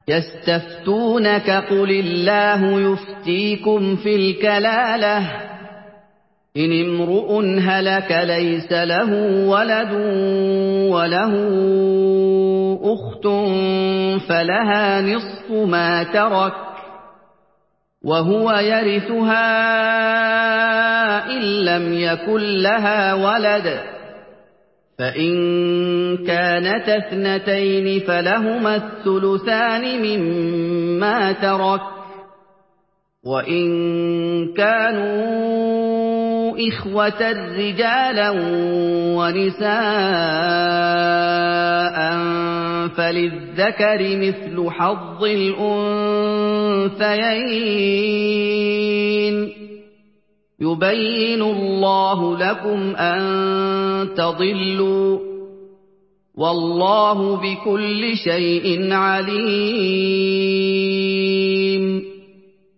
يستفتونك قل الله يفتيكم في الكلالة إن امرؤ هلك ليس له ولد وله أخت فلها نصف ما ترك وهو يرثها إن لم يكن لها ولد فإن كانتا اثنتين فلهما الثلثان مما ترك وإن كانوا إخوة رجالا ونساء فللذكر مثل حظ الأنثيين يبين الله لكم أن تضلوا والله بكل شيء عليم